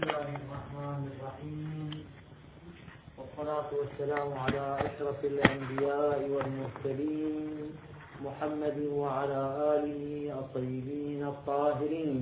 الله الرحمن الرحيم، والصلاة والسلام على أشرف الأنبياء والمرسلين محمد وعلى آله الطيبين الطاهرين.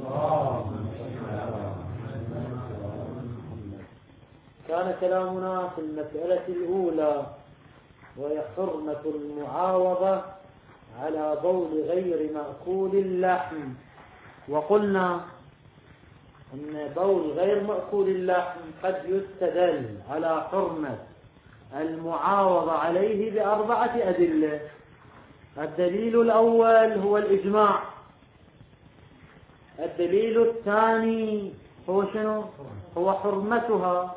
كان كلامنا في المسألة الأولى وهي حرمة المعاوضة على بول غير مأكول اللحم، وقلنا أن بول غير مأكول اللحم قد يستدل على حرمة المعاوضة عليه بأربعة أدلة. الدليل الأول هو الإجماع. الدليل الثاني هو شنو؟ هو حرمتها،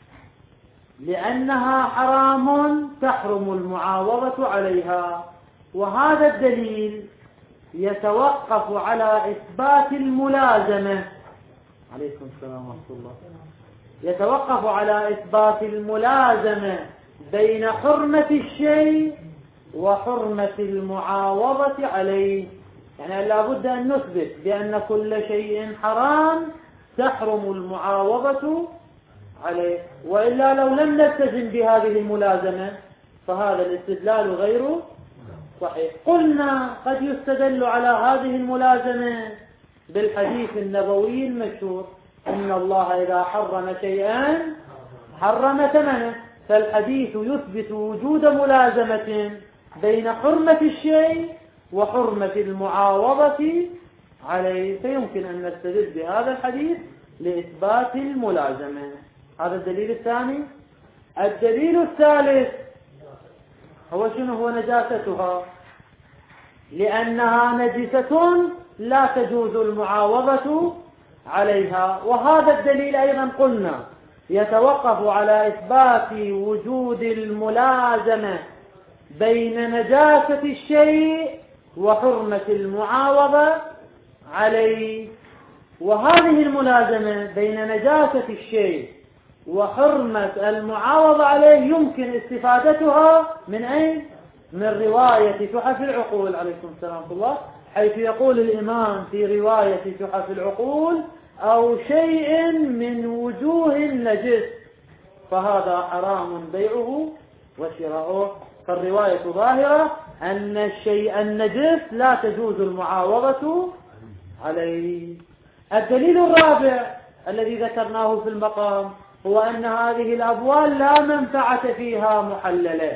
لأنها حرام تحرم المعاوضة عليها. وهذا الدليل يتوقف على إثبات الملازمة. عليكم السلام ورحمة الله. يتوقف على إثبات الملازمة بين حرمة الشيء وحرمة المعاوضة عليه. يعني لا بد أن نثبت بأن كل شيء حرام تحرم المعاوضة عليه، وإلا لو لم نلتزم بهذه الملازمة فهذا الاستدلال غير صحيح. قلنا قد يستدل على هذه الملازمة بالحديث النبوي المشهور: إن الله إذا حرم شيئا حرم ثمنه. فالحديث يثبت وجود ملازمة بين حرمة الشيء وحرمة المعاوضة عليه، فيمكن أن نستدل بهذا الحديث لإثبات الملازمة. هذا الدليل الثاني. الدليل الثالث هو شنو؟ هو نجاستها، لأنها نجسة لا تجوز المعاوضة عليها. وهذا الدليل أيضا قلنا يتوقف على إثبات وجود الملازمة بين نجاسة الشيء وحرمة المعاوضة عليه. وهذه الملازمة بين نجاسة الشيء وحرمة المعاوضة عليه يمكن استفادتها من أين؟ من رواية تحف العقول. عليكم السلام ورحمة الله، حيث يقول الإمام في رواية تحف العقول: أو شيء من وجوه النجس فهذا حرام بيعه وشراؤه. فالرواية ظاهرة أن الشيء النجس لا تجوز المعاوضة عليه. الدليل الرابع الذي ذكرناه في المقام هو أن هذه الأبوال لا منفعة فيها محللة،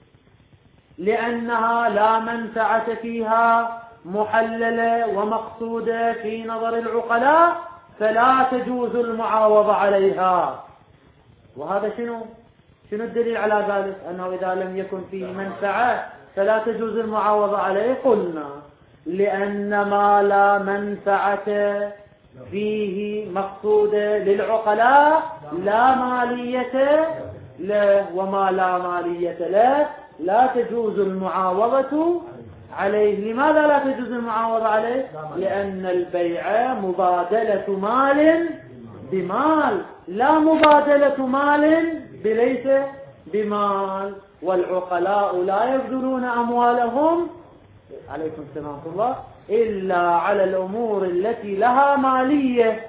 لأنها لا منفعة فيها محللة ومقصودة في نظر العقلاء، فلا تجوز المعاوضة عليها. وهذا شنو الدليل على ذلك؟ أنه إذا لم يكن فيه منفعة فلا تجوز المعاوضة عليه. قلنا لأن ما لا منفعة فيه مقصودة للعقلاء لا مالية له، وما لا مالية له لا تجوز المعاوضة عليه. لماذا لا تجوز المعاوضة عليه؟ لأن البيع مبادلة مال بمال، لا مبادلة مال بليس بمال. والعقلاء لا يبذلون أموالهم، عليكم السلام ورحمة الله، إلا على الأمور التي لها مالية.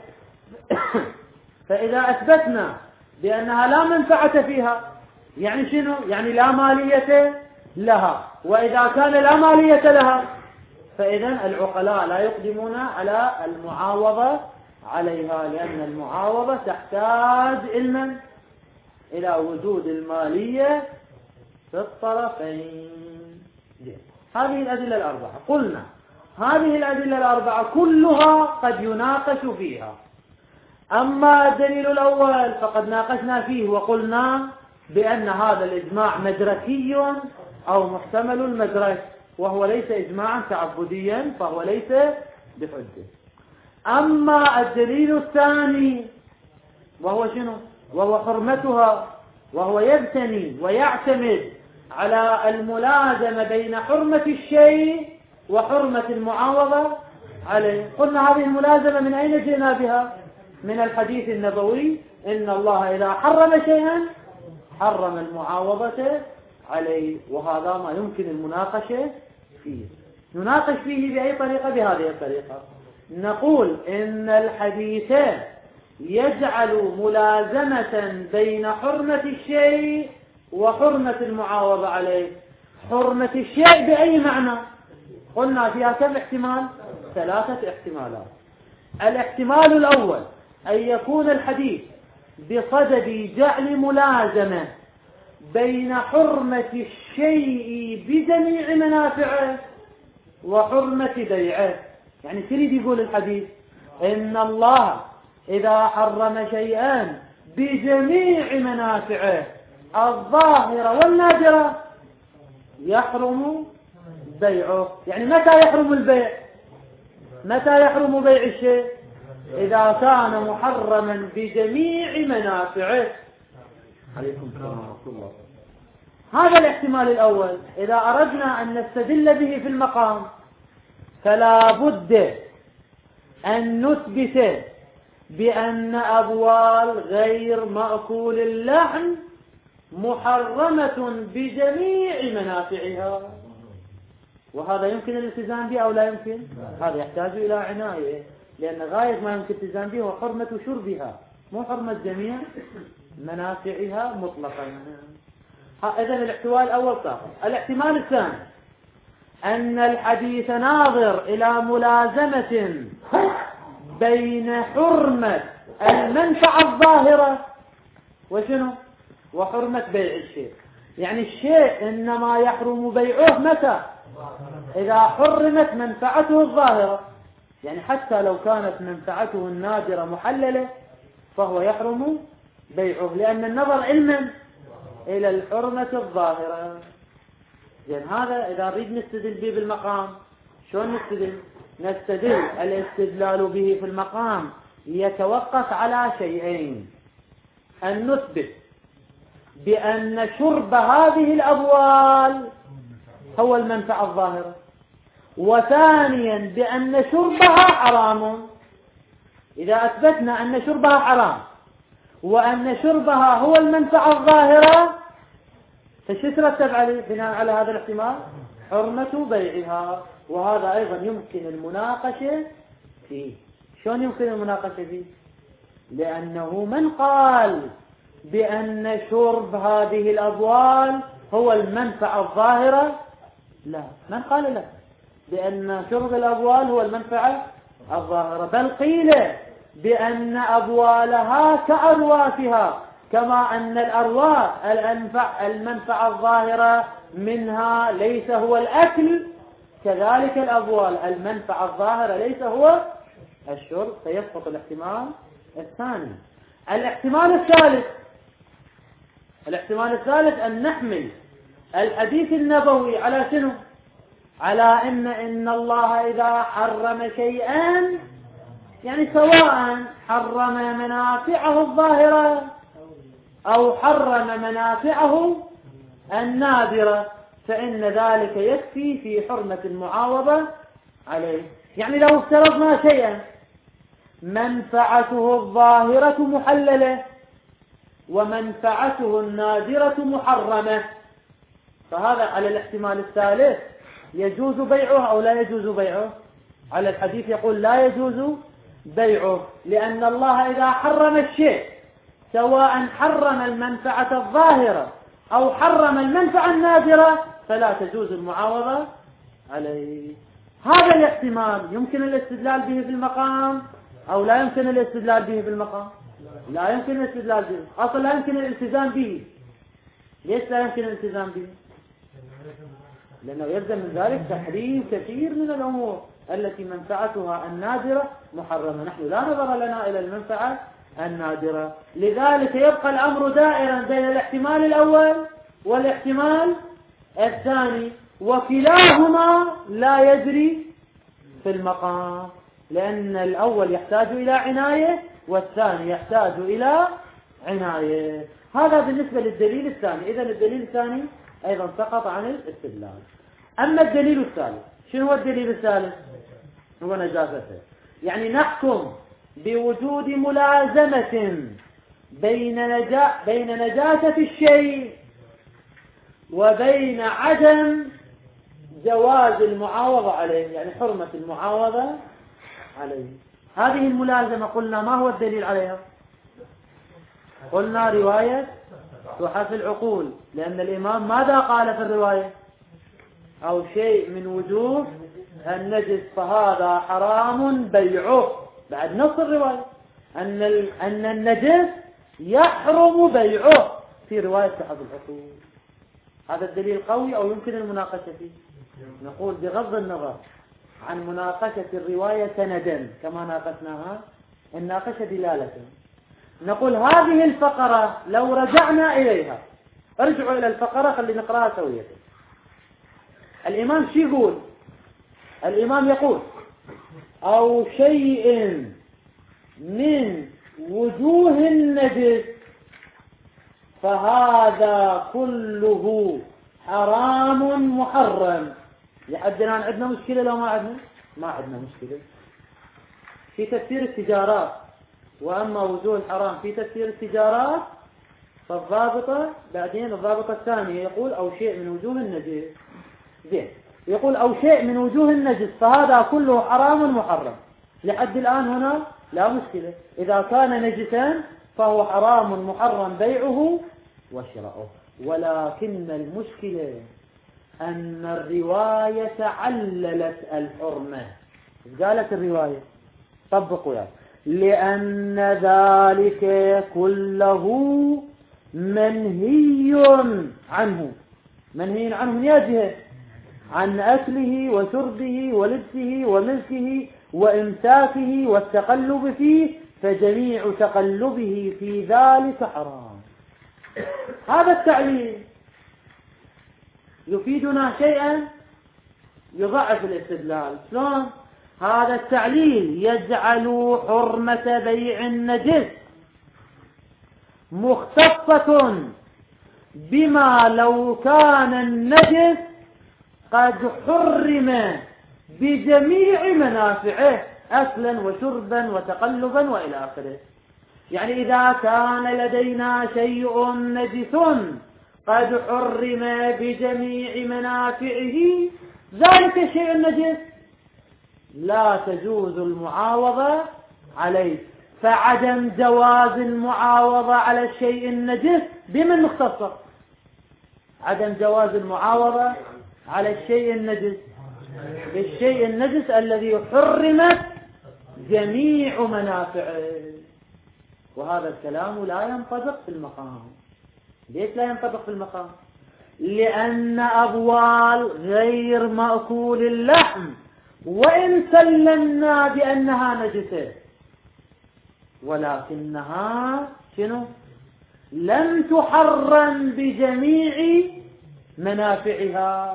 فإذا أثبتنا بأنها لا منفعة فيها، يعني شنو؟ يعني لا مالية لها. وإذا كان لا مالية لها فإذا العقلاء لا يقدمون على المعاوضة عليها، لأن المعاوضة تحتاج إلى وجود المالية في الطرفين. هذه الأدلة الأربعة. قلنا هذه الأدلة الأربعة كلها قد يناقش فيها. أما الدليل الأول فقد ناقشنا فيه وقلنا بأن هذا الإجماع مدركي أو محتمل المدرك، وهو ليس إجماعا تعبديا، فهو ليس بحجة. أما الدليل الثاني وهو شنو؟ وهو حرمتها، وهو يبتني ويعتمد على الملازمة بين حرمة الشيء وحرمة المعاوضة عليه. قلنا هذه الملازمة من أين جئنا بها؟ من الحديث النبوي: إن الله إذا حرم شيئا حرم المعاوضة عليه. وهذا ما يمكن المناقشة فيه. نناقش فيه بأي طريقة؟ بهذه الطريقة. نقول إن الحديث يجعل ملازمة بين حرمة الشيء وحرمة المعاوضة عليه. حرمة الشيء بأي معنى؟ قلنا فيها كم احتمال؟ 3 احتمالات. الاحتمال الأول أن يكون الحديث بصدد جعل ملازمة بين حرمة الشيء بجميع منافعه وحرمة بيعه. يعني تريد يقول الحديث إن الله إذا حرم شيئا بجميع منافعه الظاهرة والنادرة يحرم بيعه. يعني متى يحرم البيع؟ متى يحرم بيع الشيء؟ إذا كان محرما بجميع منافعه. عليكم السلام ورحمة الله. هذا الاحتمال الأول. إذا أردنا أن نستدل به في المقام فلا بد أن نثبت بأن أبوال غير مأكول اللحم محرمة بجميع منافعها. وهذا يمكن الالتزام به أو لا يمكن؟ هذا يحتاج إلى عناية، لأن غاية ما يمكن الالتزام به هو حرمة شربها، مو حرمة جميع منافعها مطلقا. إذن الاحتمال الأول صار. الاحتمال الثاني أن الحديث ناظر إلى ملازمة بين حرمة المنفعة الظاهرة وشنو؟ وحرمة بيع الشيء. يعني الشيء إنما يحرم بيعه متى؟ إذا حرمت منفعته الظاهرة. يعني حتى لو كانت منفعته النادرة محللة فهو يحرم بيعه، لأن النظر علما إلى الحرمة الظاهرة. يعني هذا إذا نريد نستدل به بالمقام شلون نستدل؟ نستدل الاستدلال به في المقام يتوقف على شيئين: أن نثبت بأن شرب هذه الأبوال هو المنفعة الظاهرة، وثانيا بأن شربها حرام. إذا أثبتنا أن شربها حرام وأن شربها هو المنفعة الظاهرة فش يترتب عليه بناء على هذا الاحتمال؟ حرمة بيعها. وهذا أيضا يمكن المناقشة فيه. شلون يمكن المناقشة فيه؟ لأنه من قال بأن شرب هذه الأبوال هو المنفعة الظاهرة؟ لا، من قال لا بأن شرب الأبوال هو المنفعة الظاهرة، بل قيل بأن أبوالها كأرواثها، كما أن الأرواث المنفعة الظاهرة منها ليس هو الأكل، كذلك الأبوال المنفعة الظاهرة ليس هو الشرب، فيسقط الاحتمال الثاني. الاحتمال الثالث أن نحمل الحديث النبوي على شنو؟ على إن الله إذا حرم شيئا يعني سواء حرم منافعه الظاهرة أو حرم منافعه النادرة فإن ذلك يكفي في حرمة المعاوضة عليه. يعني لو افترضنا شيئا منفعته الظاهرة محللة ومنفعته النادرة محرمة، فهذا على الاحتمال الثالث يجوز بيعه أو لا يجوز بيعه؟ على الحديث يقول لا يجوز بيعه، لأن الله إذا حرم الشيء سواء حرم المنفعة الظاهرة أو حرم المنفعة النادرة فلا تجوز المعاوضة عليه. هذا الاحتمال يمكن الاستدلال به في المقام أو لا يمكن الاستدلال به في المقام؟ لا يمكن الاستدلال به، أصلا لا يمكن الالتزام به. ليش لا يمكن الالتزام به؟ لأنه يلزم من ذلك تحريم كثير من الأمور التي منفعتها النادرة محرمة. نحن لا نظر لنا إلى المنفعة النادرة، لذلك يبقى الأمر دائرا بين الاحتمال الأول والاحتمال الثاني، وكلاهما لا يجري في المقام، لأن الأول يحتاج إلى عناية والثاني يحتاج إلى عناية. هذا بالنسبة للدليل الثاني. إذن الدليل الثاني أيضا سقط عن الاستدلال. أما الدليل الثالث، شنو هو الدليل الثالث؟ هو نجاسته. يعني نحكم بوجود ملازمة بين نجاسة الشيء وبين عدم جواز المعاوضة عليه، يعني حرمة المعاوضة عليه. هذه الملازمة قلنا ما هو الدليل عليها؟ قلنا رواية تحف العقول، لأن الإمام ماذا قال في الرواية؟ أو شيء من وجوه النجس فهذا حرام بيعه، بعد نص الرواية أن النجس يحرم بيعه في رواية تحف العقول. هذا الدليل قوي أو يمكن المناقشة فيه؟ نقول بغض النظر عن مناقشة الرواية سندا كما ناقشناها، الناقشة دلالة. نقول هذه الفقرة لو رجعنا إليها، ارجعوا إلى الفقرة خلي نقرأها سوية. الإمام شو يقول؟ الإمام يقول أو شيء من وجوه النجس فهذا كله حرام محرم. لحدنا عندنا مشكلة لو ما عندنا؟ ما عندنا مشكلة في تفسير التجارات. وأما وجوه الحرام في تفسير التجارات فالضابطة بعدين الضابطة الثانية يقول أو شيء من وجوه النجس. زين، يقول أو شيء من وجوه النجس فهذا كله حرام محرم. لحد الآن هنا لا مشكلة، إذا كان نجسا فهو حرام محرم بيعه وشراؤه. ولكن المشكلة أن الرواية عللت الحرمة. قالت الرواية طبقوا يعني لأن ذلك كله منهي عنه. منهي عنه من جهة عن أكله وشربه ولبسه وملكه وإمساكه والتقلب فيه، فجميع تقلبه في ذلك حرام. هذا التعليل يفيدنا شيئا يضعف الاستدلال. شلون؟ هذا التعليل يجعل حرمة بيع النجس مختصة بما لو كان النجس قد حرم بجميع منافعه أكلا وشربا وتقلبا وإلى آخره. يعني إذا كان لدينا شيء نجس قد حرم بجميع منافعه ذلك الشيء النجس لا تجوز المعاوضة عليه. فعدم جواز المعاوضة على الشيء النجس بمن مختصر؟ عدم جواز المعاوضة على الشيء النجس بالشيء النجس الذي حرمت جميع منافعه. وهذا الكلام لا ينطبق في المقام. ليش لا ينطبق في المقام؟ لأن أبوال غير مأكول اللحم وإن سلمنا بأنها نجسة ولكنها شنو؟ لم تحرم بجميع منافعها.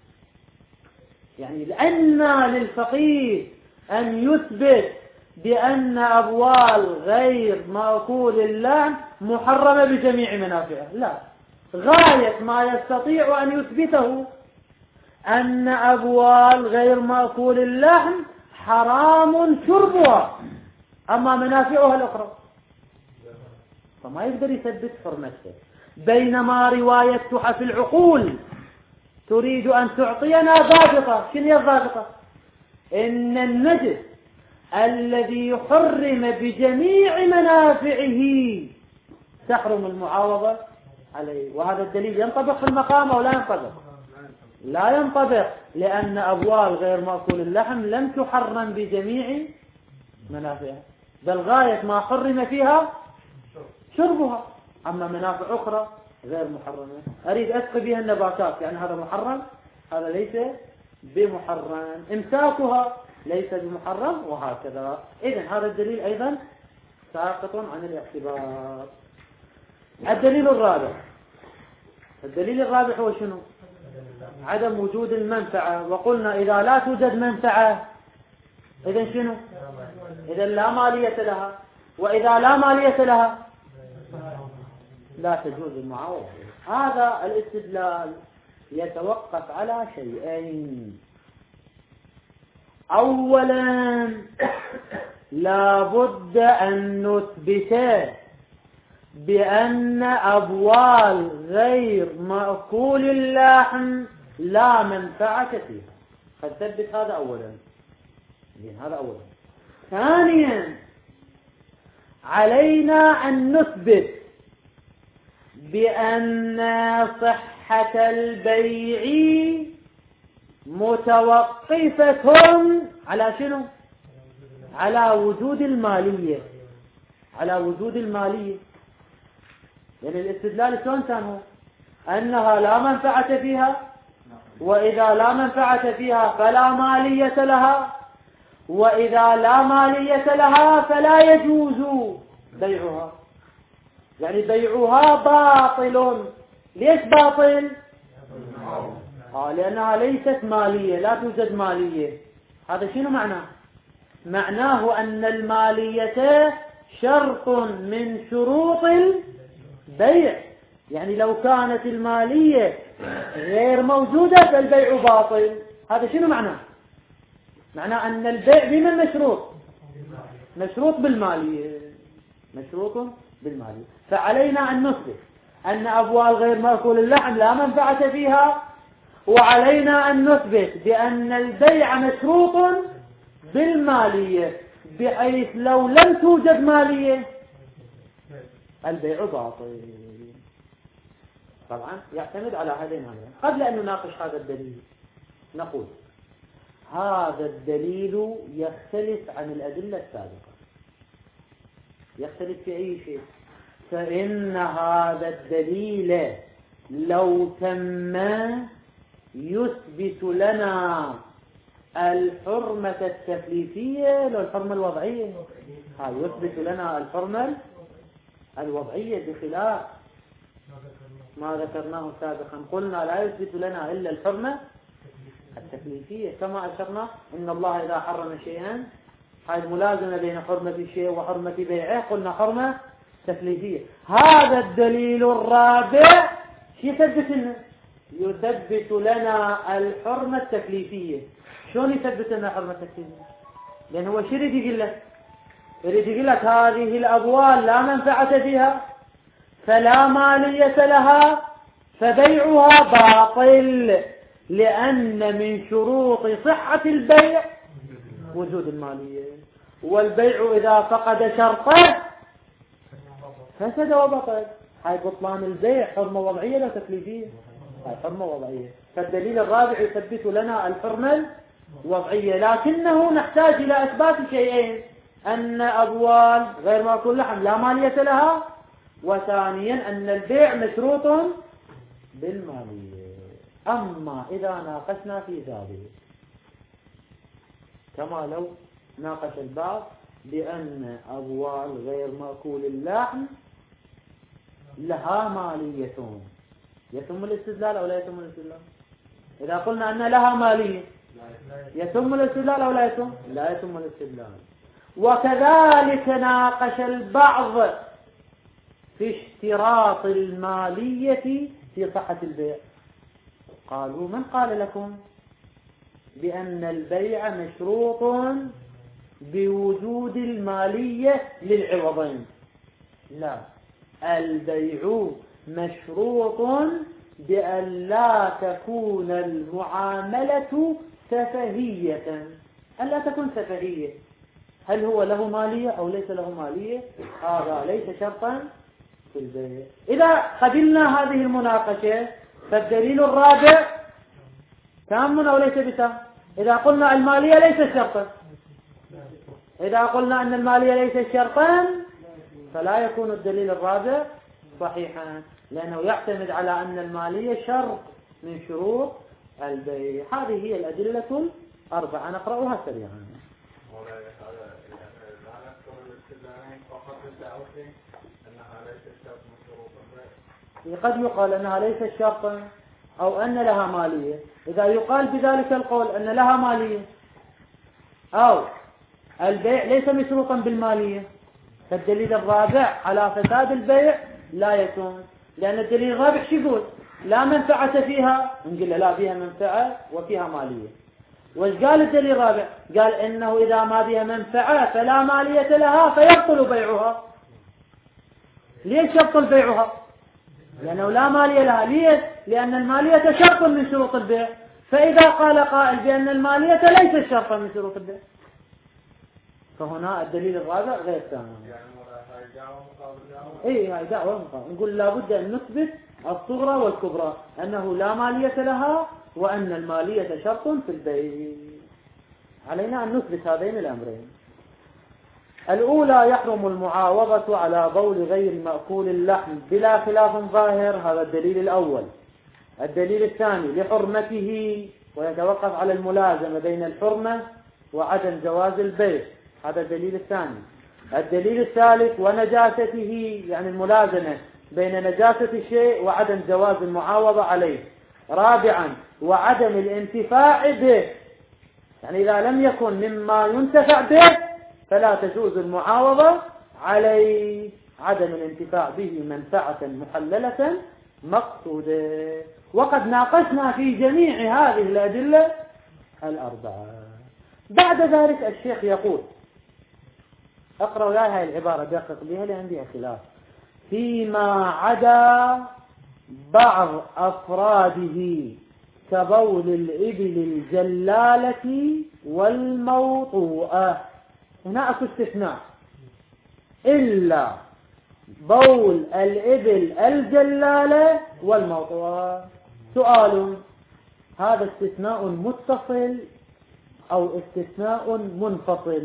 يعني لأن للفقيه أن يثبت بأن أبوال غير مأكول اللحم محرمة بجميع منافعها، لا، غاية ما يستطيع أن يثبته أن أبوال غير مأكول اللحم حرام شربها، أما منافعها الأخرى فما يقدر يثبت حرمته. بينما رواية تحف العقول تريد أن تعطينا ضابطة. شنو هي الضابطة؟ إن النجس الذي حرم بجميع منافعه تحرم المعاوضة عليه. وهذا الدليل ينطبق في المقام أو لا ينطبق؟ لا ينطبق، لأن أبوال غير مأكول اللحم لم تحرم بجميع منافعها، بل غاية ما حرم فيها شربها، أما منافع أخرى غير محرمة. أريد أسقي بها النباتات، يعني هذا محرم، هذا ليس بمحرم. إمساكها ليس بمحرم، وهكذا. إذن هذا الدليل أيضا ساقط عن الاعتبار. الدليل الرابع. الدليل الرابع هو شنو؟ عدم وجود المنفعة. وقلنا إذا لا توجد منفعة إذن شنو؟ إذن لا مالية لها، وإذا لا مالية لها لا تجوز المعاوضة. هذا الاستدلال يتوقف على شيئين. أولا لا بد أن نثبت بأن أبوال غير مأكول اللحم لا منفعة فيها. فنثبت هذا أولا. هذا أولا. ثانيا علينا أن نثبت بأن صحة البيع متوقفة على شنو؟ على وجود المالية. على وجود المالية. يعني الاستدلال شلون كان هو؟ أنها لا منفعة فيها، وإذا لا منفعة فيها فلا مالية لها، وإذا لا مالية لها فلا يجوز بيعها. يعني بيعها باطل. ليش باطل؟ لأنها ليست مالية، لا توجد مالية. هذا شنو معناه؟ معناه أن المالية شرط من شروط البيع. يعني لو كانت المالية غير موجودة فالبيع باطل. هذا شنو معناه؟ معناه أن البيع بمن مشروط؟ مشروط بالمالية. مشروط بالمالية. فعلينا أن نثبت أن أبوال غير مأكول اللحم لا منفعة فيها، وعلينا أن نثبت بأن البيع مشروط بالمالية، بحيث لو لم توجد مالية البيع باطل. طبعا يعتمد على هذين. قبل أن نناقش هذا الدليل نقول هذا الدليل يختلف عن الأدلة السابقة. يختلف في أي شيء؟ فإن هذا الدليل لو تم يثبت لنا الحرمة التكليفية لو الحرمة الوضعية. يثبت لنا الحرمة الوضعية بخلاف ما ذكرناه سابقا. قلنا لا يثبت لنا إلا الحرمة التكليفية، كما أشرنا إن الله إذا حرم شيئا هذه ملازمة بين حرمة الشيء وحرمة بيعه، قلنا حرمة تكليفية. هذا الدليل الرابع يثبت لنا، يثبت لنا الحرمة التكليفية. شلون يثبت لنا الحرمة التكليفية؟ لأن هو شو يريد يقول لك؟ يريد يقول لك هذه الأبوال لا منفعة فيها فلا مالية لها فبيعها باطل، لأن من شروط صحة البيع وجود المالية، والبيع إذا فقد شرطه فسد وبطل. هاي بطلان البيع حرمة وضعية لا تكليفية. هاي حرمة وضعية. فالدليل الرابع يثبت لنا الحرمة الوضعية، لكنه نحتاج إلى إثبات شيئين: أن أبوال غير مأكول لحم لا مالية لها، وثانيا أن البيع مشروط بالمالية. أما إذا ناقشنا في ذلك كما لو ناقش البعض بأن أبوال غير مأكول اللحم لها مالية، يتم الاستدلال أو لا يتم الاستدلال؟ إذا قلنا أن لها مالية يتم الاستدلال أو لا يتم؟ لا يتم الاستدلال. وكذلك ناقش البعض في اشتراط المالية في صحة البيع. قالوا: من قال لكم بأن البيع مشروط بوجود المالية للعوضين؟ لا، البيع مشروط بأن لا تكون المعاملة سفهية. ألا تكون سفهية. هل هو له مالية أو ليس له مالية؟ هذا ليس شرطا في البيع. إذا قبلنا هذه المناقشة فالدليل الرابع تام أو ليس بتام؟ إذا قلنا المالية ليس شرطا، إذا قلنا أن المالية ليس شرطا فلا يكون الدليل الرابع صحيحا، لأنه يعتمد على أن المالية شرط من شروط البيع. هذه هي الأدلة الأربعة، نقرأها سريعا. قد يقال أنها ليست شرطا أو أن لها مالية. إذا يقال بذلك القول أن لها مالية أو البيع ليس مشروطا بالمالية فالدليل الرابع على فساد البيع لا يكون، لأن الدليل الرابع شو يقول؟ لا منفعة فيها، نقول لا فيها منفعة وفيها مالية. وش قال الدليل الرابع؟ قال إنه إذا ما فيها منفعة فلا مالية لها فيبطل بيعها. ليش يبطل بيعها؟ لأنه لا مالية لها. ليش؟ لأن المالية شرط من شروط البيع. فإذا قال قائل بأن المالية ليست شرطا من شروط البيع فهنا الدليل الرابع غير تام. هاي دعوة مقابل. نقول لابد أن نثبت الصغرى والكبرى أنه لا مالية لها وأن المالية شرط في البيع. علينا أن نثبت هذين الأمرين. الأولى يحرم المعاوضة على بول غير مأكول اللحم بلا خلاف ظاهر، هذا الدليل الأول. الدليل الثاني لحرمته ويتوقف على الملازمة بين الحرمة وعدم جواز البيع، هذا الدليل الثاني. الدليل الثالث ونجاسته، يعني الملازمة بين نجاسة الشيء وعدم جواز المعاوضة عليه. رابعا وعدم الانتفاع به، يعني إذا لم يكن مما ينتفع به فلا تجوز المعاوضة عليه. عدم الانتفاع به منفعة محللة مقصودة. وقد ناقشنا في جميع هذه الأدلة الأربعة. بعد ذلك الشيخ يقول، اقرأوا لي هذه العبارة دقق بها لأن فيها خلاف. فيما عدا بعض أفراده كبول الإبل الجلالة والموطوءة، هنا أكو استثناء، إلا بول الإبل الجلالة والموطوءة. سؤال، هذا استثناء متصل أو استثناء منفصل؟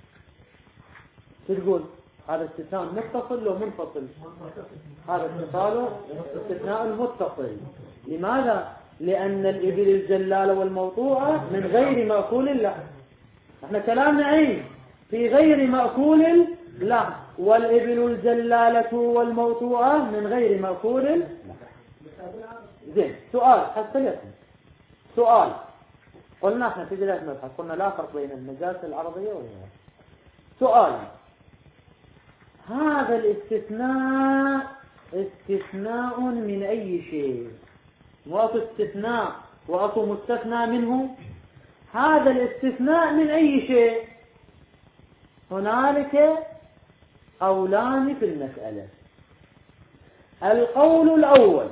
شو تقول؟ هذا استثناء متصل أو منفصل؟ هذا استثناء متصل. لماذا؟ لأن الإبل الجلالة والموطوءة من غير مأكول اللحم. احنا كلامنا عين في غير مأكول اللحم، والإبل الجلالة والموطوءة من غير مأكول اللحم. زين، سؤال حسنكم. سؤال، قلنا احنا في بداية المبحث قلنا لا فرق بين النجاسة العرضية والغير. سؤال، هذا الاستثناء استثناء من أي شيء؟ واكو استثناء واكو مستثنى منه. هذا الاستثناء من أي شيء؟ هنالك قولان في المسألة. القول الأول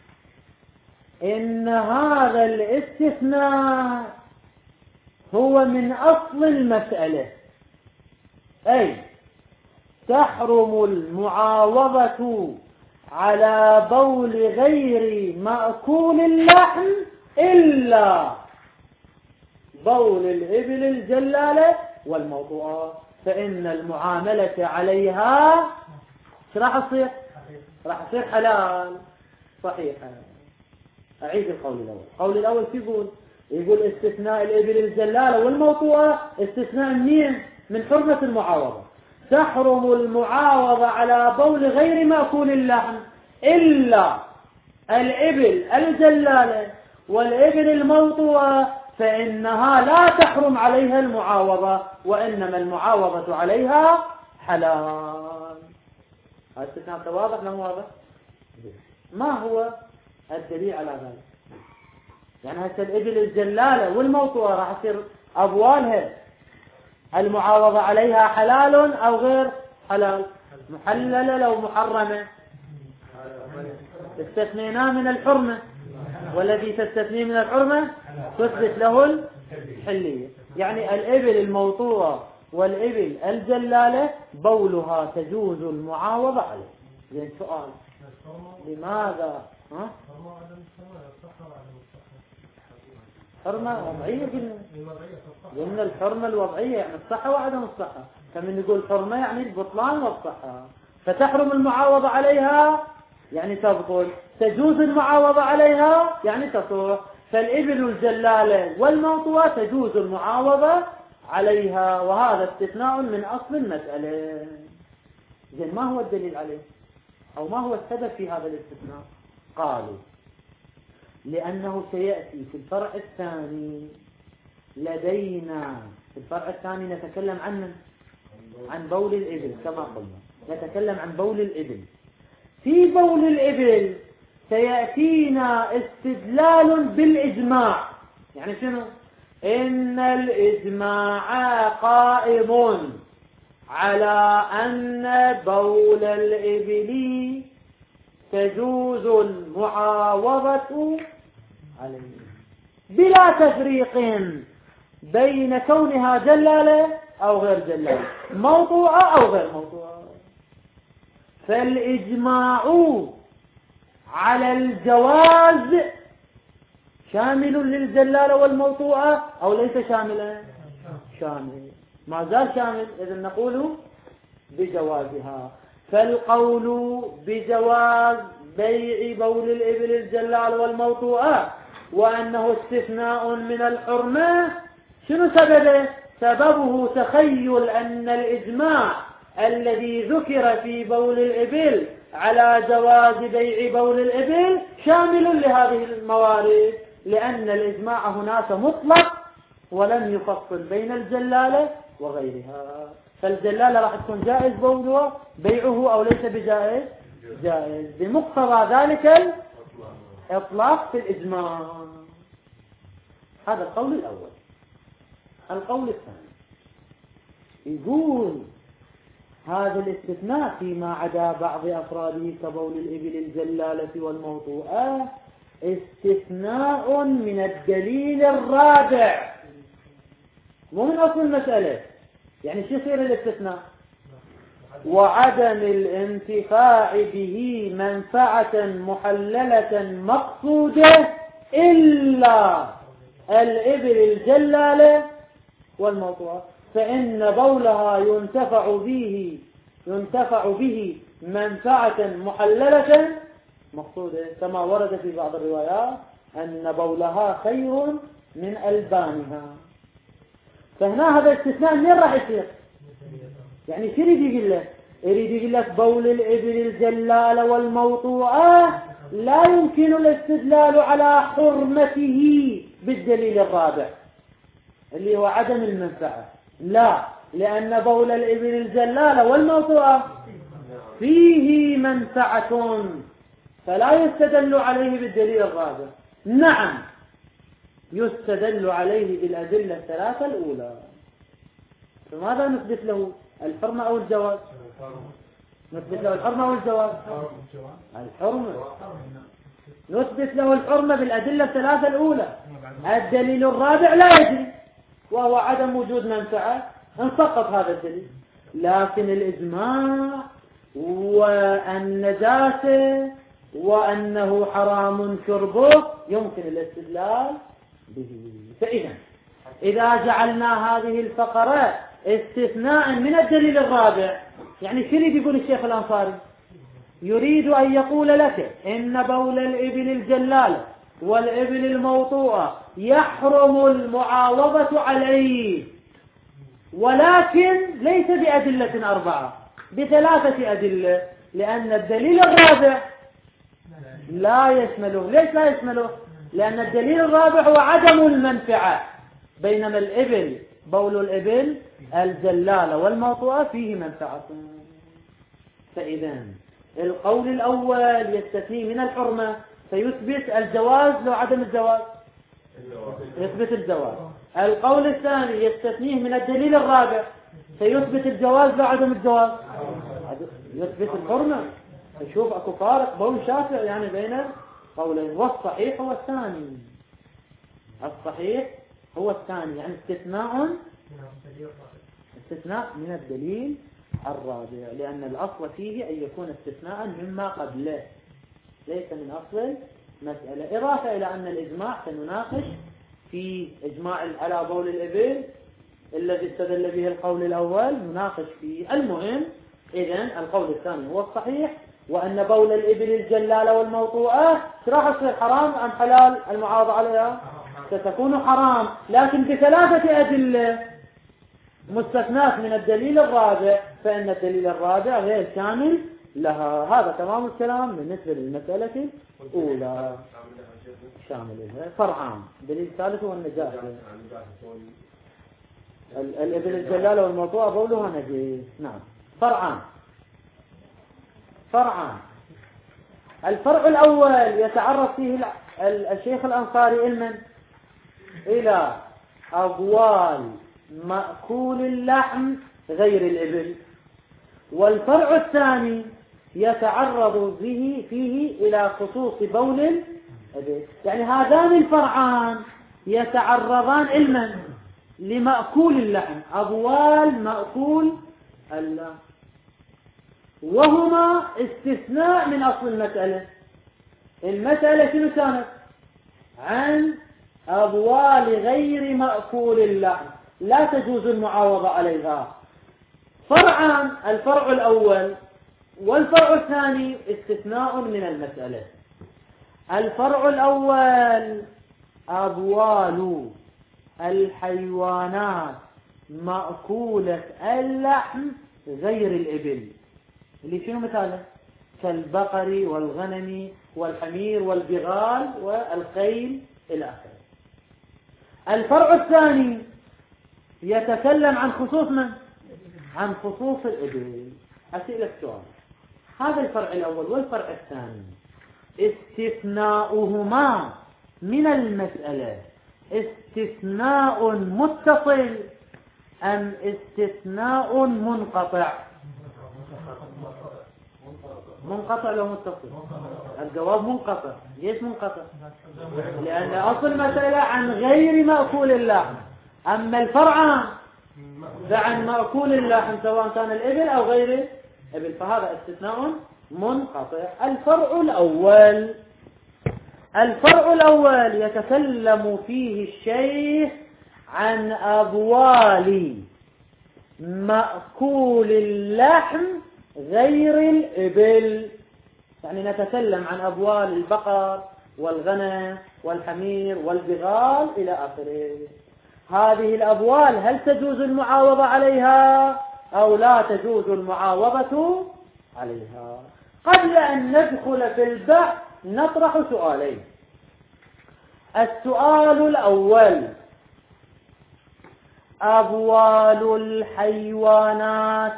إن هذا الاستثناء هو من أصل المسألة، أي تحرم المعاوضة على بول غير مأكول اللحم إلا بول الإبل الجلالة والموطوءة، فإن المعاملة عليها راح تصير حلال. صحيح. أعيد القول الأول. القول الأول يقول استثناء الإبل الجلالة والموطوءة استثناء من حرمة المعاوضة. تحرم المعاوضة على بول غير مأكول اللحم إلا الإبل الجلالة والإبل الموطوءة، فإنها لا تحرم عليها المعاوضة، وإنما المعاوضة عليها حلال. هذا استثناء واضح لا واضح؟ ما هو الدليل على ذلك؟ يعني هسه الإبل الجلالة والموطوءة راح يصير أبوالها المعاوضة عليها حلال أو غير حلال؟ محللة لو محرمة؟ استثنينا من الحرمة، والذي تستثني من الحرمة تثبت له الحلية. يعني الإبل الموطوءة والإبل الجلالة بولها تجوز المعاوضة عليه. زين، سؤال، لماذا؟ حرمة وضعية قلنا الحرمة الوضعية يعني الصحة وعدم الصحة، فمن يقول حرمة يعني البطلان والصحة، فتحرم المعاوضة عليها يعني تبطل، تجوز المعاوضة عليها يعني تصح. فالإبل الجلالة والموطوءة تجوز المعاوضة عليها، وهذا استثناء من أصل المسألة. زين، ما هو الدليل عليه أو ما هو السبب في هذا الاستثناء؟ قالوا لأنه سيأتي في الفرع الثاني لدينا. في الفرع الثاني نتكلم عن بول الإبل كما قلنا، نتكلم عن بول الإبل. في بول الإبل سيأتينا استدلال بالإجماع. يعني شنو؟ إن الإجماع قائم على أن بول الإبل تجوز المعاوضة عليه بلا تفريق بين كونها جلالة أو غير جلالة، موطوءة أو غير موطوءة. فالإجماع على الجواز شامل للجلالة والموطوءة أو ليس شاملا؟ شامل، ما زال شامل، إذن نقول بجوازها. فالقول بجواز بيع بول الإبل الجلال والموطوءة وأنه استثناء من الحرمة، شنو سببه؟ سببه تخيل أن الإجماع الذي ذكر في بول الإبل على جواز بيع بول الإبل شامل لهذه الموارد، لأن الإجماع هناك مطلق ولم يفصل بين الجلالة وغيرها. فالجلالة راح تكون جائز بولها بيعه أو ليس بجائز؟ جائز بمقتضى ذلك الإطلاق في الإجماع. هذا القول الأول. القول الثاني يقول هذا الاستثناء فيما عدا بعض أفراده كبول الإبل الجلالة والموطوءة استثناء من الدليل الرابع، مو من أصل المسألة. يعني شو يصير الاستثناء؟ وعدم الانتفاع به منفعة محللة مقصودة إلا الإبل الجلالة والموطوءة، فإن بولها ينتفع به منفعة محللة مقصودة، كما ورد في بعض الروايات أن بولها خير من ألبانها. فهنا هذا الاستثناء منين راح يصير؟ يعني شو يريد يقول لك؟ يريد يقول لك بول الإبل الجلالة والموطوءة لا يمكن الاستدلال على حرمته بالدليل الرابع اللي هو عدم المنفعة، لا، لأن بول الإبل الجلالة والموطوءة فيه منفعة فلا يستدل عليه بالدليل الرابع. نعم يستدل عليه بالأدلة الثلاثة الأولى. فماذا نثبت له؟ الحرمة أو الجواز؟ نثبت له الحرمة أو الجواز؟ الحرمة. نثبت له الحرمة بالأدلة الثلاثة الأولى. الدليل الرابع لا يجري وهو عدم وجود منفعة، انسقط هذا الدليل. لكن الإجماع والنجاسة وأنه حرام شربه يمكن الاستدلال به. فإذا جعلنا هذه الفقرة استثناء من الدليل الرابع، يعني شو يريد يقول الشيخ الأنصاري؟ يريد أن يقول لك إن بول الإبل الجلالة والإبل الموطوءة يحرم المعاوضة عليه، ولكن ليس بأدلة أربعة، بثلاثة أدلة، لأن الدليل الرابع لا يشمله. ليش لا يشمله؟ لأن الدليل الرابع هو عدم المنفعة، بينما الإبل بول الإبل الجلالة والموطوءة فيه منفعة. فإذا القول الأول يستثني من الحرمة فيثبت الجواز لو عدم الجواز يثبت الجواز. القول الثاني يستثنيه من الدليل الرابع فيثبت الجواز لو عدم الجواز يثبت الحرمة. نشوف اكو فارق بول شاسع يعني بين قولين، والصحيح هو الثاني. الصحيح هو الثاني، يعني استثناء من الدليل الرابع، لأن الأصل فيه أن يكون استثناء مما قبله ليس من أصل مسألة. إضافة إلى أن الإجماع سنناقش في إجماع على بول الإبل الذي استدل به القول الأول، نناقش فيه. المهم إذن القول الثاني هو الصحيح، وأن بول الإبل الجلالة والموطوءة راح تصير حرام أم حلال المعاوضة عليها؟ ستكون حرام، لكن بثلاثة أدلة مستثنات من الدليل الرابع، فإن الدليل الرابع غير شامل لها. هذا تمام الكلام بالنسبة للمسألة الأولى. شامل لها فرعان. الدليل الثالث هو النجاسة. الإبل الجلالة والموطوءة بولها نجيس. نعم. فرعان. الفرع الأول يتعرض فيه الشيخ الأنصاري علما إلى أبوال مأكول اللحم غير الإبل، والفرع الثاني يتعرض فيه إلى خصوص بول الإبل. يعني هذان الفرعان يتعرضان علما لمأكول اللحم، أبوال مأكول اللحم، وهما استثناء من أصل المسألة. المسألة شنو كانت؟ عن أبوال غير مأكول اللحم لا تجوز المعاوضة عليها. فرعان، الفرع الأول والفرع الثاني استثناء من المسألة. الفرع الأول أبوال الحيوانات مأكولة اللحم غير الإبل، اللي شنو مثاله؟ كالبقر والغنم والحمير والبغال والخيل إلى آخره. الفرع الثاني يتكلم عن خصوص من؟ عن خصوص الإبل. أسئلة السؤال، هذا الفرع الأول والفرع الثاني استثناؤهما من المسألة استثناء متصل أم استثناء منقطع؟ منقطع لو متصل؟ الجواب منقطع. ليش منقطع؟ لأن أصل المسألة عن غير مأكول اللحم، أما الفرع فعن مأكول اللحم سواء كان الإبل أو غير الإبل، فهذا استثناء منقطع. الفرع الأول يتكلم فيه الشيخ عن أبوال مأكول اللحم غير الإبل، يعني نتكلم عن أبوال البقر والغنم والحمير والبغال إلى آخره. هذه الأبوال هل تجوز المعاوضة عليها أو لا تجوز المعاوضة عليها؟ قبل أن ندخل في البحث نطرح سؤالين. السؤال الأول: أبوال الحيوانات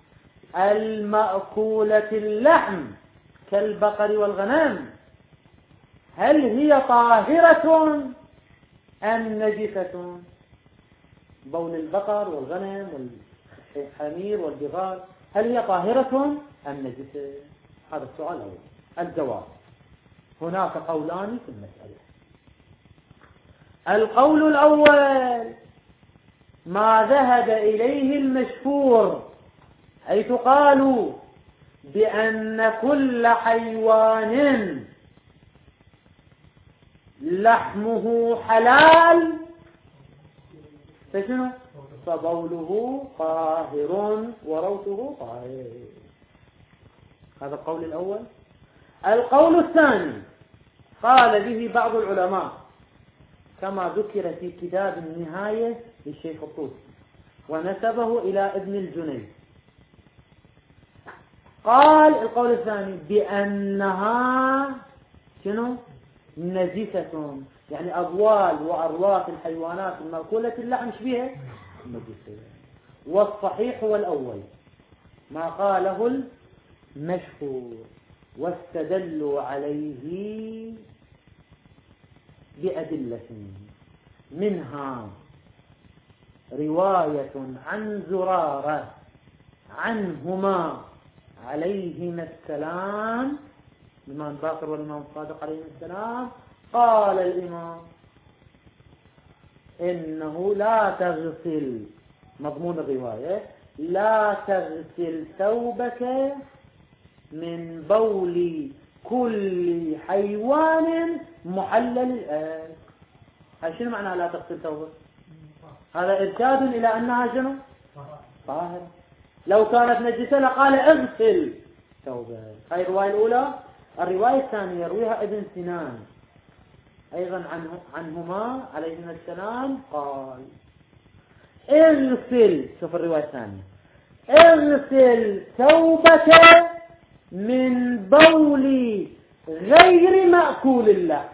المأكولة اللحم كالبقر والغنم هل هي طاهرة أم نجسة؟ بول البقر والغنم والحمير والبغال هل هي طاهرة أم نجسة؟ هذا السؤال الأول. الجواب: هناك قولان في المسألة. القول الأول ما ذهب إليه المشهور، حيث قالوا بأن كل حيوان لحمه حلال فشنو؟ فبوله طاهر وروثه طاهر. هذا القول الأول. القول الثاني قال به بعض العلماء كما ذكر في كتاب النهاية للشيخ الطوسي ونسبه إلى ابن الجنيد. قال القول الثاني بأنها شنو؟ نجسة، يعني أبوال وأرواث الحيوانات المأكولة اللحم شبيهة نجسة. والصحيح هو الأول ما قاله المشهور، واستدلوا عليه بأدلة منها رواية عن زرارة عنهما عليهما السلام، الإمام باقر والإمام صادق عليهما السلام. قال الإمام إنه لا تغسل، مضمون الرواية لا تغسل ثوبك من بول كل حيوان محلل الآن. هل شنو معنى لا تغسل ثوبك؟ هذا إرشاد إلى أنها شنو؟ طاهرة. لو كانت نجسة لقال اغسل ثوبك. هاي الرواية الأولى. الرواية الثانية يرويها ابن سنان أيضا عنهما عليهما السلام قال اغسل، شوف الرواية الثانية، اغسل ثوبك من بول غير مأكول اللحم.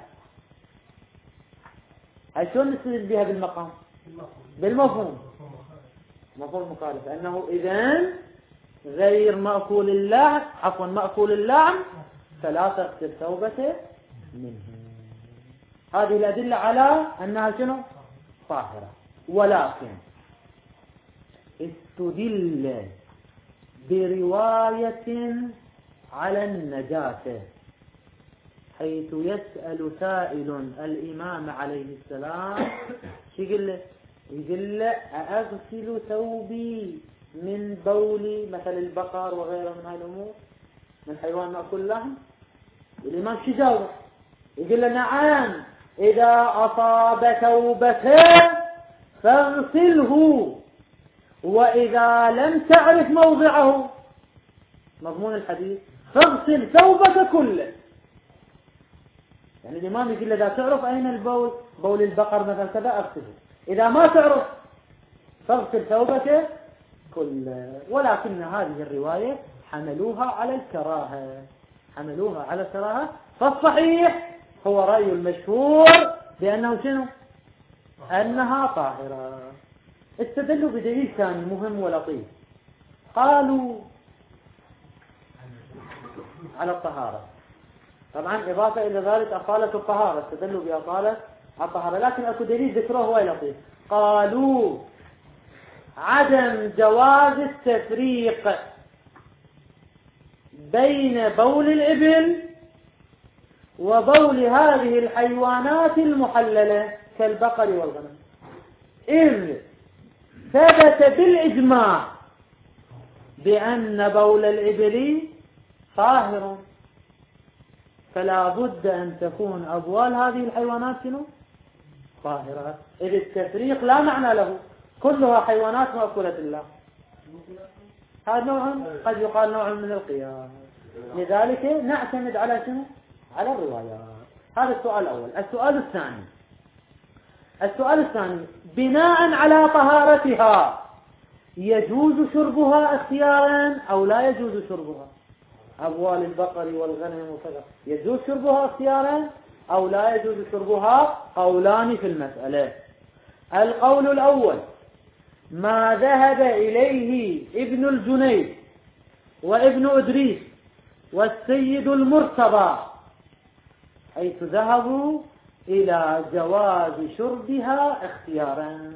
هاي شلون نستدل بها بالمقام؟ بالمفهوم، مفهوم مخالف، أنه إذن غير مأكول اللحم، عفوا مأكول اللحم فلا تغسل ثوبك منه. هذه الأدلة على أنها شنو؟ طاهرة. ولكن استدل برواية على النجاسة، حيث يسأل سائل الإمام عليه السلام شو يقول له؟ يقول له أغسل ثوبي من بول مثل البقر وغيره من هاي الأمور من حيوان مأكل لحم؟ الإمام شو جاوبه؟ يقول له نعم إذا أصاب ثوبك فاغسله وإذا لم تعرف موضعه مضمون الحديث فاغسل ثوبك كله. يعني الإمام يقول له إذا تعرف أين البول بول البقر مثلا كذا أغسله، إذا ما تعرف فاغسل ثوبك كله. ولكن هذه الرواية حملوها على الكراهة، حملوها على الكراهة. فالصحيح هو رأي المشهور بأنه شنو؟ أنها طاهرة. استدلوا بدليل ثاني مهم ولطيف، قالوا على الطهارة. طبعا إضافة إلى ذلك أصالة الطهارة، استدلوا بأصالة الطهارة، لكن أكو دليل ذكره هو لطيف. قالوا عدم جواز التفريق بين بول الإبل وبول هذه الحيوانات المحللة كالبقر والغنم، إذ ثبت بالإجماع بأن بول الإبل طاهر، فلا بد أن تكون أبوال هذه الحيوانات طاهرة، إذ التفريق لا معنى له، كلها حيوانات مأكولة الله. هذا نوع قد يقال نوع من القياس، لذلك نعتمد على شنو؟ على الروايات. هذا السؤال الأول. السؤال الثاني بناء على طهارتها يجوز شربها اختيارا أو لا يجوز شربها؟ أبوال البقر والغنم وكذا يجوز شربها اختيارا أو لا يجوز شربها؟ قولان في المسألة. القول الأول ما ذهب إليه ابن الجنيد وابن إدريس والسيد المرتضى، حيث ذهبوا إلى جواز شربها اختيارا،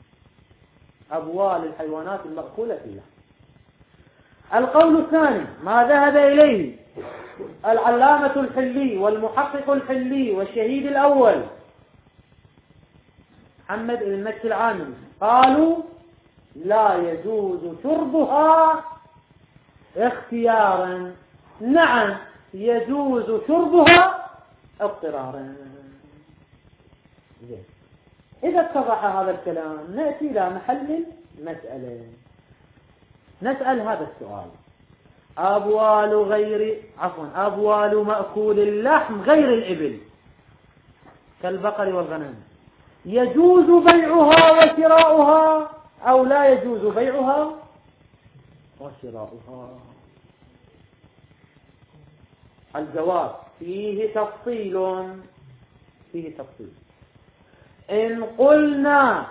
أبوال الحيوانات المأكولة فيها. القول الثاني ما ذهب إليه العلامة الحلي والمحقق الحلي والشهيد الأول محمد بن مكي العامري، قالوا لا يجوز شربها اختيارا، نعم يجوز شربها اضطرارا. إذا اتضح هذا الكلام نأتي إلى محل المسألة، نسأل هذا السؤال: أبوال مأكول اللحم غير الإبل كالبقر والغنم يجوز بيعها وشراؤها أو لا يجوز بيعها وشراؤها؟ الجواب فيه تفصيل. إن قلنا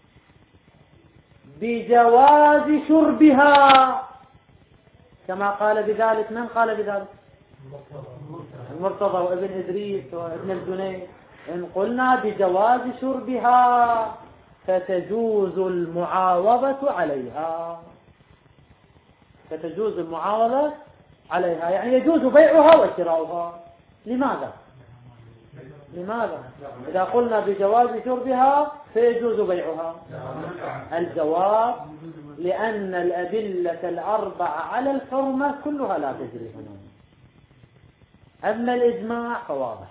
بجواز شربها كما قال بذلك، من قال بذلك؟ المرتضى وابن إدريس وابن الجنيد. إن قلنا بجواز شربها فتجوز المعاوضة عليها، يعني يجوز بيعها وشراؤها. لماذا؟ إذا قلنا بجواز شربها فيجوز بيعها. الجواب لأن الأدلة الأربعة على الحرمة كلها لا تجري هنا، أما الإجماع فواضح،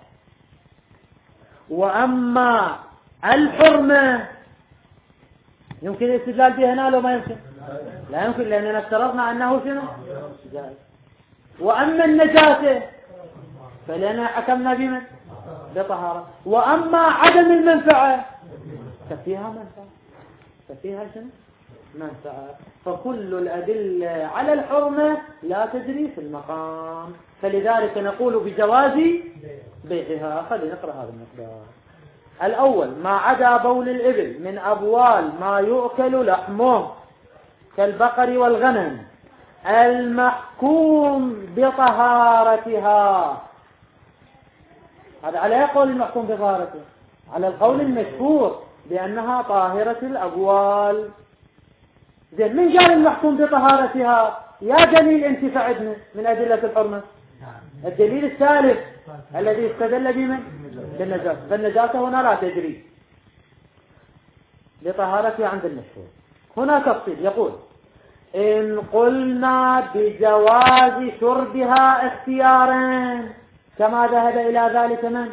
وأما الحرمة يمكن الاستدلال بها هنا لو ما يمكن؟ لا يمكن، لأننا افترضنا أنه شنو؟ جائز. وأما النجاسة فلأننا حكمنا بمن؟ بطهارة. وأما عدم المنفعة ففيها منفعة، شنو؟ منفعة. فكل الأدلة على الحرمة لا تجري في المقام، فلذلك نقول بجواز بيعها. خلينا نقرأ هذا المقدار. الأول ما عدا بول الإبل من أبوال ما يؤكل لحمه كالبقر والغنم المحكوم بطهارتها. هذا على قول المحكوم بطهارته؟ على القول المشهور بأنها طاهرة الأبوال. زين، من قال المحكوم بطهارتها؟ يا دليل انت فعدنا من أدلة الحرمة. الدليل الثالث الذي استدل بمن؟ بالنجاسة، فالنجاسة هنا لا تجري. لطهارتها عند المشهور. هنا تفصيل يقول إن قلنا بجواز شربها اختيارا كما ذهب إلى ذلك من؟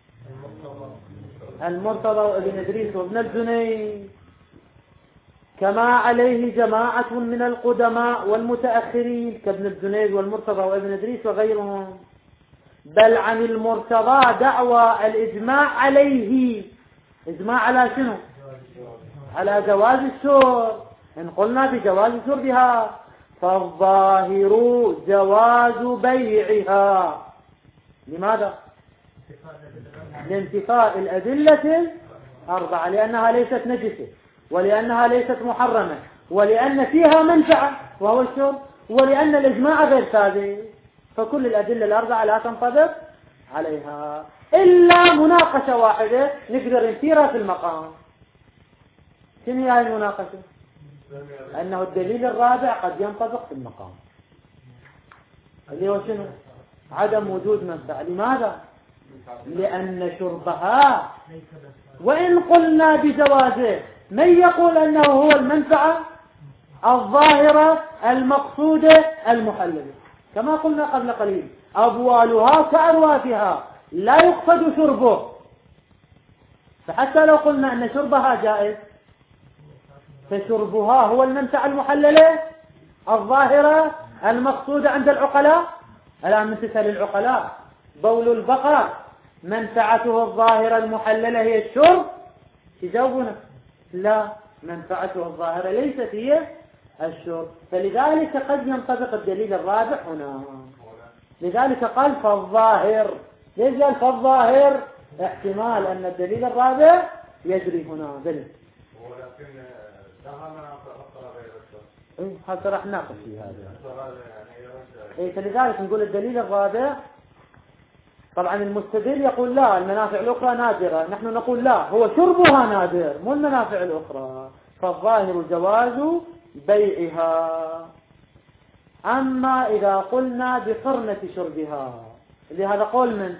المرتضى وابن إدريس وابن الجنيد، كما عليه جماعة من القدماء والمتأخرين كابن الجنيد والمرتضى وابن إدريس وغيرهم، بل عن المرتضى دعوى الإجماع عليه. إجماع على شنو؟ على جواز الشرب. إن قلنا بجواز شربها فالظاهر جواز بيعها. لماذا؟ لانتفاء الأدلة الأربعة، لأنها ليست نجسة، ولأنها ليست محرمة، ولأن فيها منفعة وهو الشرب، ولأن الإجماع غير ثابت، فكل الأدلة الأربعة لا تنطبق عليها إلا مناقشة واحدة نقدر نثيرها في المقام. شنو هي المناقشة؟ أنه الدليل الرابع قد ينطبق في المقام، اللي هو شنو؟ عدم وجود منفعة. لماذا؟ لأن شربها وإن قلنا بجوازه من يقول أنه هو المنفعة الظاهرة المقصودة المحللة، كما قلنا قبل قليل أبوالها كأروافها لا يقصد شربه، فحتى لو قلنا أن شربها جائز فشربها هو المنفعة المحللة الظاهرة المقصودة عند العقلاء. الآن من تسأل العقلاء بول البقر منفعته الظاهرة المحللة هي الشرب، يجاوبون لا، منفعته الظاهرة ليست هي الشرب، فلذلك قد ينطبق الدليل الرابع هنا. لذلك قال فالظاهر. ليش قال فالظاهر؟ احتمال أن الدليل الرابع يجري هنا ذلك. ولكن لها منافع أخرى غير الشرب. هذا راح ناقش في هذا. فلذلك نقول الدليل الرابع. طبعا المستدل يقول لا، المنافع الأخرى نادرة، نحن نقول لا، هو شربها نادر مو المنافع الأخرى، فالظاهر جواز بيعها. أما إذا قلنا بحرمة شربها، لهذا قول من؟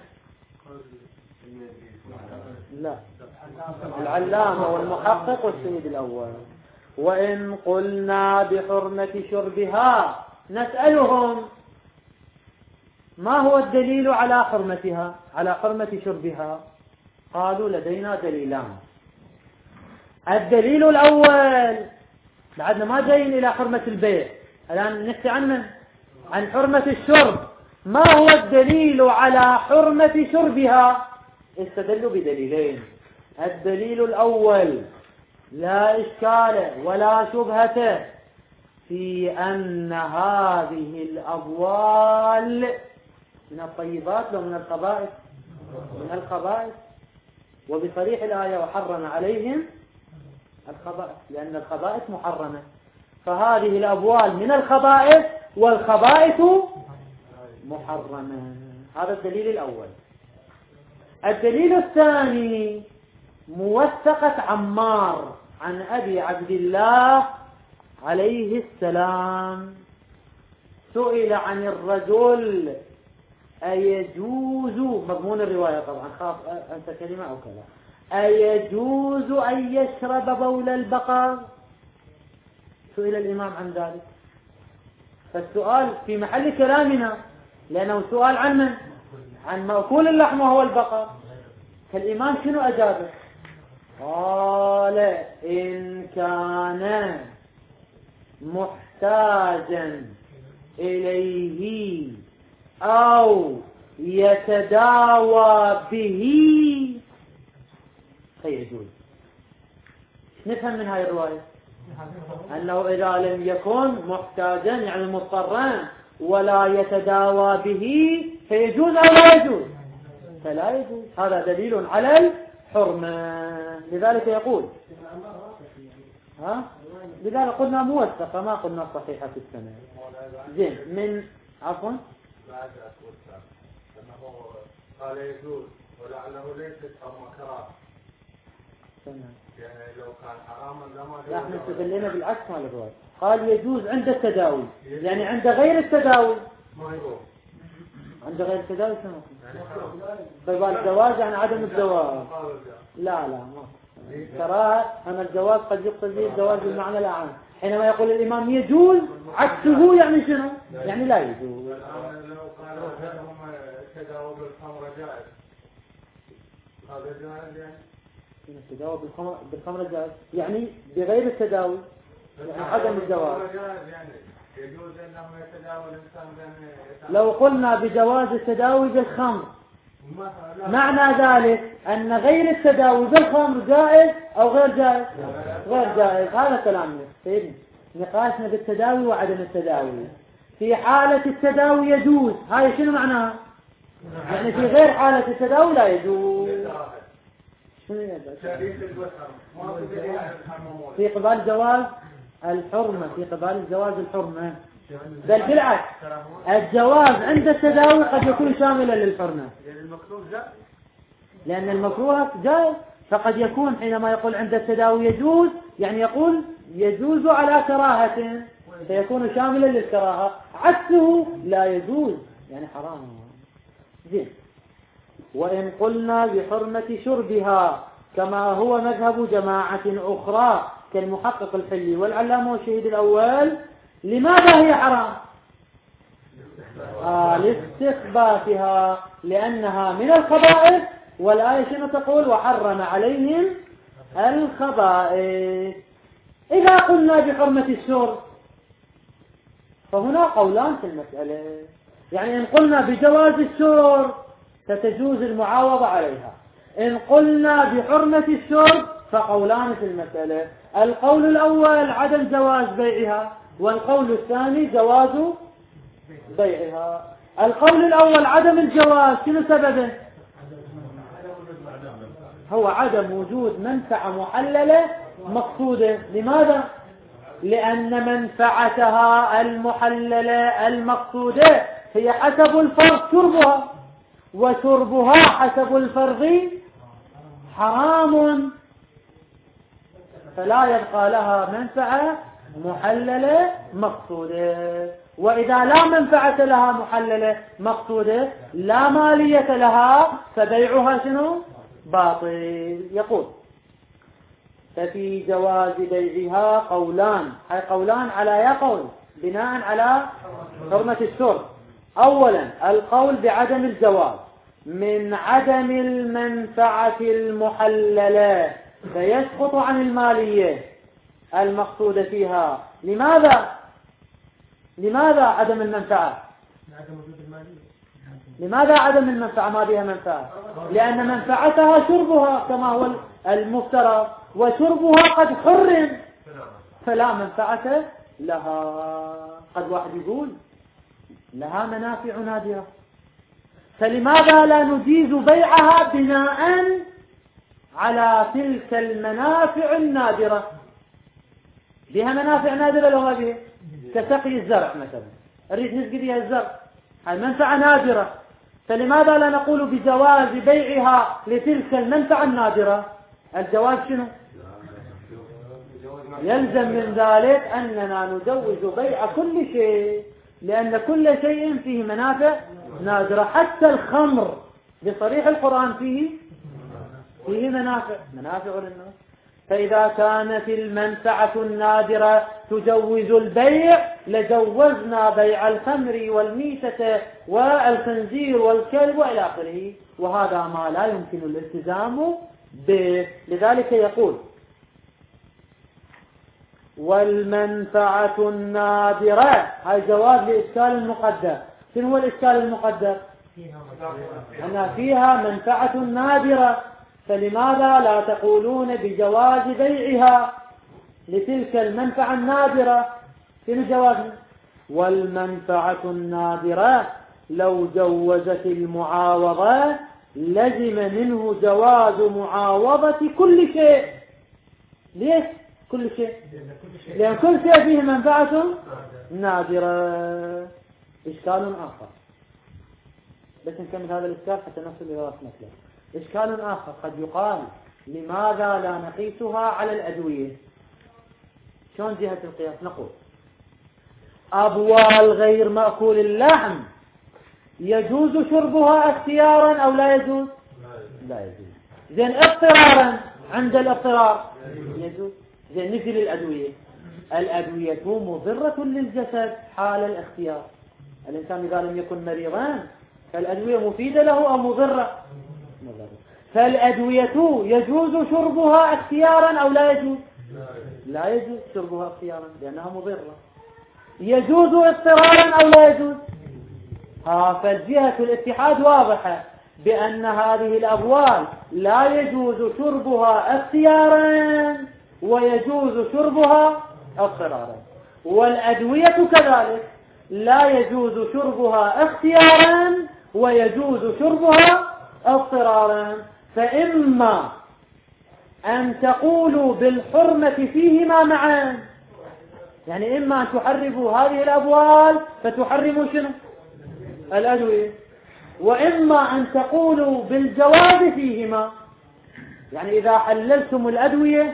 لا، العلامة والمحقق والسيد الأول. وإن قلنا بحرمة شربها نسألهم ما هو الدليل على حرمتها، على حرمة شربها؟ قالوا لدينا دليلان. الدليل الأول، بعدنا ما جايين إلى حرمة البيع، الآن نحكي عن حرمة الشرب. ما هو الدليل على حرمة شربها؟ استدلوا بدليلين. الدليل الأول لا إشكال ولا شبهة في أن هذه الأبوال من الطيبات لو من الخبائث، من الخبائث، وبصريح الآية وحرم عليهم الخبائث، لأن الخبائث محرمة، فهذه الأبوال من الخبائث والخبائث محرمة. هذا الدليل الأول. الدليل الثاني موثقة عمار عن أبي عبد الله عليه السلام، سئل عن الرجل أيجوز، مضمون الرواية طبعا خاف أنت كلمة أو كذا، أيجوز أن يشرب بول البقر؟ سئل الإمام عن ذلك، فالسؤال في محل كلامنا لأنه سؤال عن من؟ عن مأكول اللحم وهو البقر. فالإمام شنو أجابه؟ قال إن كان محتاجا إليه أو يتداوى به فيجوز. نفهم من هاي الرواية أنه إذا لم يكن محتاجا يعني مضطرا ولا يتداوى به فيجوز أو لا يجوز؟ فلا يجوز. هذا دليل على الحرمة. لذلك يقول لذلك قلنا موثقة ما قلنا صحيحة في السنة. زين من عفوا أنه قال يجوز ولعله ليست مكره، يعني لو كان حراما لما نحن استدلنا بالعكس مال الرواية. قال يجوز عند التداوي، يعني عند غير التداوي. ما يجوز عند غير التداوي شنو؟ طيب الجواز يعني عدم الجواز. لا ما كراهة. أما الجواز قد يقصد به الجواز بالمعنى الأعم. حينما يقول الإمام يجوز عكسه يعني شنو؟ يعني لا يجوز. لو قال لهم التداوي بالخمر جائز، هذا جائز يعني؟ التداوي بالخمر جائز يعني بغير التداوي، يعني عدم الجواز. يعني يجوز انهم يتداوى الانسان لو قلنا بجواز التداوي بالخمر معنى ذلك أن غير التداوي بالخمر جائز أو غير جائز؟ غير جائز. هذا كلامنا سيدنا. نقاشنا بالتداوي وعدم التداوي. في حالة التداوي يجوز، هاي شنو معناها؟ يعني في غير حالة التداوي لا يجوز. في قبال جواز الحرمة، في قبال جواز الحرمة، بل بالعكس الجواز عند التداوي قد يكون شاملا للحرمة، لأن المكروه جائز. فقد يكون حينما يقول عند التداوي يجوز يعني يقول يجوز على كراهة، فيكون شاملا للكراهة. عكسه لا يجوز يعني حرام. زين. وإن قلنا بحرمة شربها كما هو مذهب جماعة أخرى كالمحقق الحلي والعلامة والشهيد الأول، لماذا هي حرام؟ لاستخباثها، لأنها من الخبائث، والآية شنو تقول؟ وحرم عليهم الخبائث. إذا قلنا بحرمة الشرب فهنا قولان في المسألة. يعني إن قلنا بجواز الشرب فتجوز المعاوضة عليها، إن قلنا بحرمة الشرب فقولان في المسألة. القول الأول عدم جواز بيعها، والقول الثاني جواز بيعها. القول الأول عدم الجواز شنو سببه؟ هو عدم وجود منفعة محللة مقصودة. لماذا؟ لأن منفعتها المحللة المقصودة هي حسب الفرض شربها، وشربها حسب الفرض حرام، فلا يبقى لها منفعة محللة مقصودة. وإذا لا منفعة لها محللة مقصودة لا مالية لها فبيعها شنو؟ باطل. يقول ففي جواز بيعها قولان، هاي قولان على يا قول بناء على حرمة الشرب. أولا القول بعدم الجواز من عدم المنفعة المحللة فيسقط عن المالية المقصودة فيها. لماذا عدم المنفعة؟ لماذا عدم المنفعة ما بها منفعة؟ لأن منفعتها شربها كما هو المفترض، وشربها قد حرم فلا منفعة لها. قد واحد يقول لها منافع نادرة، فلماذا لا نجيز بيعها بناء على تلك المنافع النادرة؟ بها منافع نادرة لو ما بها، كسقي الزرع مثلا، أريد نسقي بها الزرع، هاي منفعة نادرة، فلماذا لا نقول بجواز بيعها لتلك المنفعة النادرة؟ الجواز شنو؟ يلزم من ذلك أننا نجوز بيع كل شيء، لأن كل شيء فيه منافع نادرة. حتى الخمر بصريح القرآن فيه منافع للناس. فإذا كانت المنفعة النادرة تجوز البيع لجوزنا بيع الخمر والميتة والخنزير والكلب وإلى آخره، وهذا ما لا يمكن الالتزام به. لذلك يقول والمنفعة النادرة، هاي جواب لإشكال المقدر. شنو هو الإشكال المقدر؟ أن فيها منفعة نادرة، فلماذا لا تقولون بجواز بيعها لتلك المنفعة النادرة؟ شنو جوابنا؟ والمنفعة النادرة لو جوزت المعاوضة لزم منه جواز معاوضة كل شيء. ليش كل شيء؟ لأن كل شيء فيه منفعة نادرة. إشكال آخر، بس نكمل هذا الإشكال حتى نصل إلى رأس مثله. إشكال آخر قد يقال لماذا لا نقيسها على الأدوية؟ شلون جهة القياس؟ نقول أبوال غير مأكول اللحم يجوز شربها اختيارا أو لا يجوز؟ لا يجوز. زين اضطرارا عند الاضطرار يجوز. زين نجي للأدوية. الأدوية مضرة للجسد حال الاختيار. الإنسان إذا لم يكن مريضا فالأدوية مفيدة له أو مضرة؟ مضرة. فالأدوية يجوز شربها اختيارا أو لا يجوز؟ لا يجوز شربها اختيارا لأنها مضرة. يجوز اضطرارا أو لا يجوز؟ فالجهة الاتحاد واضحة بأن هذه الأبوال لا يجوز شربها اختيارا ويجوز شربها اضطرارا. والأدوية كذلك لا يجوز شربها اختيارا ويجوز شربها اضطرارا. فإما أن تقولوا بالحرمة فيهما معا، يعني إما أن تحرموا هذه الأبوال فتحرموا شنو؟ الأدوية، وإما أن تقولوا بالجواز فيهما، يعني إذا حللتم الأدوية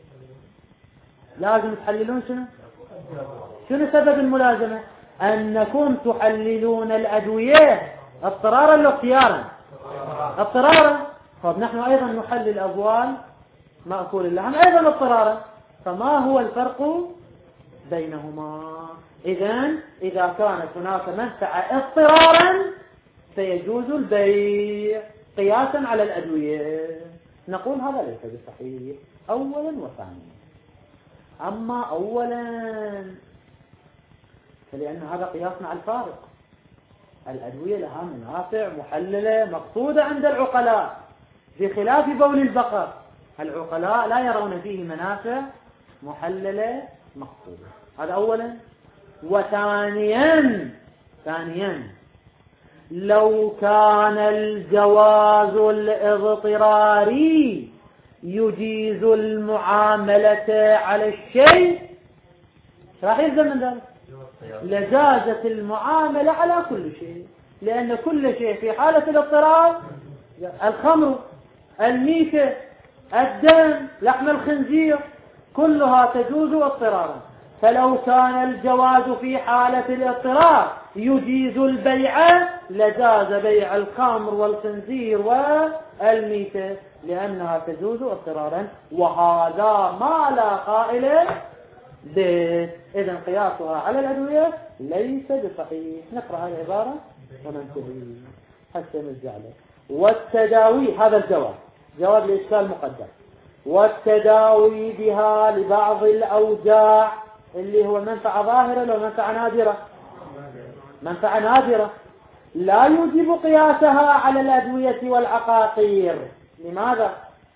لازم تحللون شنو؟ شنو سبب الملازمة؟ أنكم تحللون الأدوية اضطرارا لا اختيارا؟ اضطرارا. طب نحن أيضا نحلل الأبوال مأكول اللحم أيضا اضطرارا، فما هو الفرق بينهما؟ إذا كانت هناك منفعة اضطرارا سيجوز البيع قياسا على الأدوية. نقول هذا ليس بصحيح أولا وثانيا. أما أولا فلأن هذا قياس مع الفارق. الأدوية لها منافع محللة مقصودة عند العقلاء بخلاف بول البقر. العقلاء لا يرون فيه منافع محللة مقصودة. هذا أولا. وثانيا لو كان الجواز الاضطراري يجيز المعاملة على الشيء راح يلزم من ذلك لجازت المعاملة على كل شيء، لأن كل شيء في حالة الاضطرار، الخمر، الميتة، الدم، لحم الخنزير، كلها تجوز اضطرارا. فلو كان الجواز في حالة الاضطرار يجيز البيع لجاز بيع الخمر والخنزير والميتة لأنها تجوز اضطرارا، وهذا ما لا قائل به. إذن قياسها على الأدوية ليس بصحيح. نقرأ هذه العبارة وننتهي حتى نرجع له. والتداوي، هذا الجواب جواب لإشكال مقدم. والتداوي بها لبعض الأوجاع اللي هو منفعة ظاهرة لو منفعة نادرة، منفعة نادرة لا يوجب قياسها على الأدوية والعقاقير. لماذا؟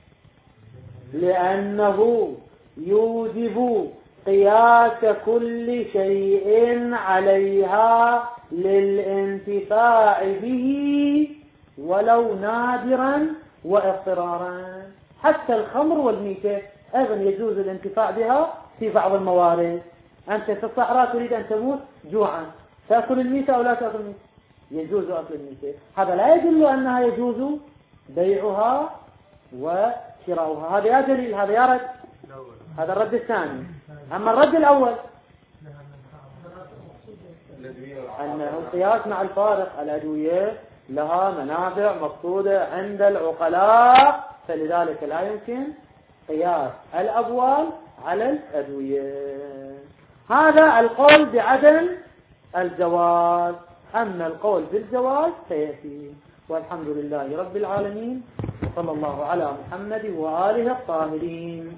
لأنه يوجب قياس كل شيء عليها للانتفاع به ولو نادرا واضطرارا. حتى الخمر والميتة أيضا يجوز الانتفاع بها في بعض الموارد. أنت في الصحراء تريد أن تموت جوعا، تأكل الميتة أو لا تأكل الميتة؟ يجوز أكل الميتة. هذا لا يدل أنها يجوز بيعها وشراؤها. هذا يا دليل، هذا يا رد. هذا الرد الثاني. أما الرد الأول أنه القياس مع الفارق. الأدوية لها منافع مقصودة عند العقلاء، فلذلك لا يمكن قياس الأبوال على الأدوية. هذا القول بعدم الجواز. أما القول بالجواز سيأتي. والحمد لله رب العالمين، صلى الله على محمد وآله الطاهرين.